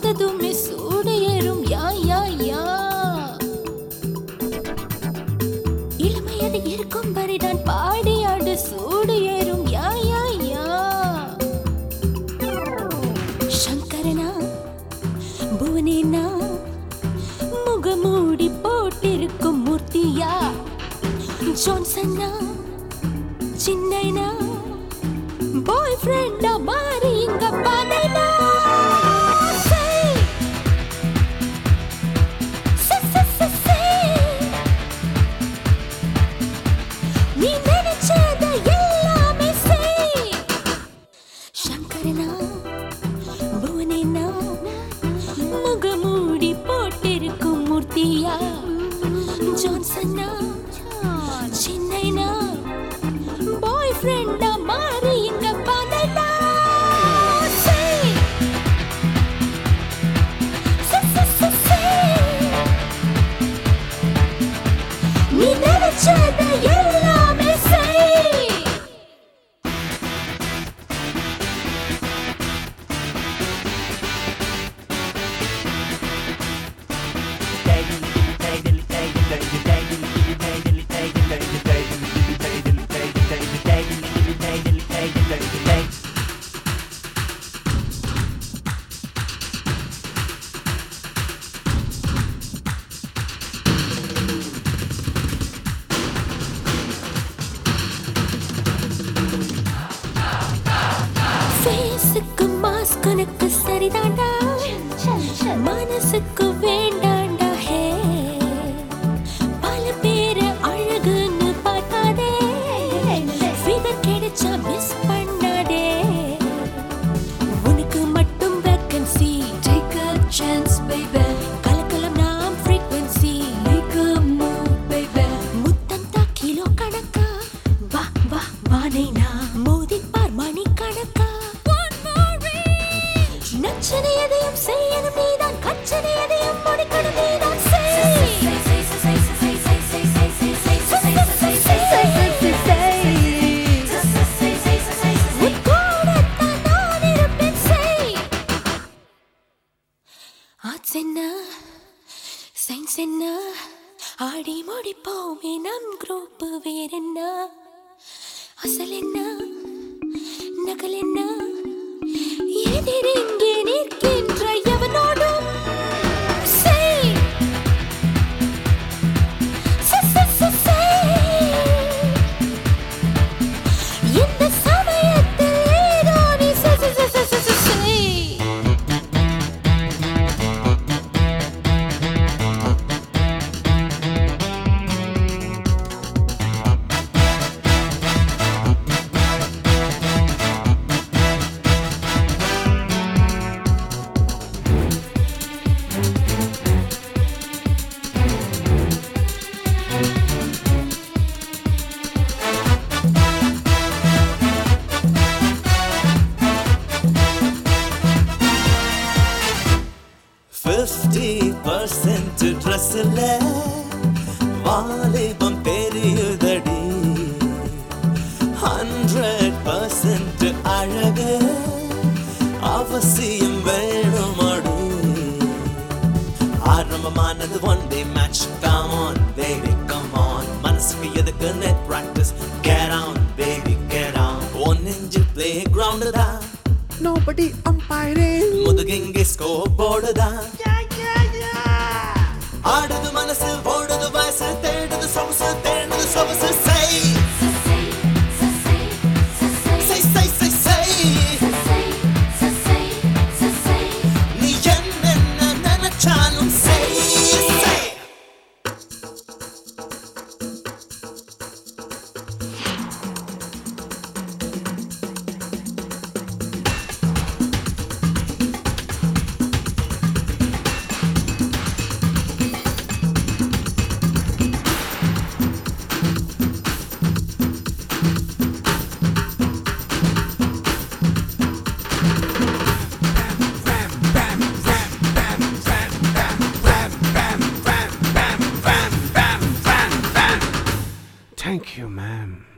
பார்த்ததுமே சூடு ஏறும் யா யா யா. இளமையது இருக்கும் வரைதான் பாடி ஆடு சூடு ஏறும் யா யா யா. சங்கரனா புவனேனா முகமூடி போட்டிருக்கும் மூர்த்தியா. ஜான்சனா சின்னைனா பாய் ஃப்ரெண்டா மாறி இங்க பாதைனா. நீ நினைச்சத எல்லாமே செய். சங்கரனா புவனேனா முகமூடி போட்டிருக்கும் மூர்த்தியா. ஜான்சனா சின்னைனா பாய் ஃப்ரெண்டா மாறி இங்க பாதைனா. நீ நினைச்சத எல்லாமே செய். ஃபேஸுக்கு மாஸ்க் உனக்கு சரிதாண்டா, மனசுக்கு வேண்டாண்டா. ஹே பல பேரு அழகுன்னு பார்க்காதே, ஃபிகர் கிடைச்சா மிஸ் பண்ணாதே. உனக்கு மட்டும் vacancy, take a chance baby. கலக்கலம் நாம் frequency, make a move baby. முத்தந்தா கிலோ கணக்கா, வா வா வானைனா மோதிப்பார் மணி கணக்கா. நச்சனை எதையும் செய்யணும் நீதான், கச்சனை எதையும் முடிக்கணும் நீதான். ஆர்ட்ஸ் என்ன சயின்ஸ் என்ன ஆடி முடிப்போமே நம் குரூப் வேறென்ன. அசல் என்ன நகல் என்ன எதிரெங்கே நிற்கின்ற எவனோடும் செய். இந்த சமயத்தில் ஏதோ நீ செய். ட்ரெஸ்ல வாலிபம் பெரியுதடி, 100% அழகு அவசியம் வேணுமடி. ஆரம்பமானது one day match, come on baby come on. மனசுக்கு எதுக்கு net practice, get on baby get on. ஒன் நெஞ்சு playground தான், nobody umpiring. முதுகெங்கே ஸ்கோர் போர்டு தான். ஆடுது மனசு ஓடுது வயசு, தேடுது சொகுசு தேடுது சொகுசு. செய் நீ என்ன நினைச்சாலும் செய். Thank you, ma'am.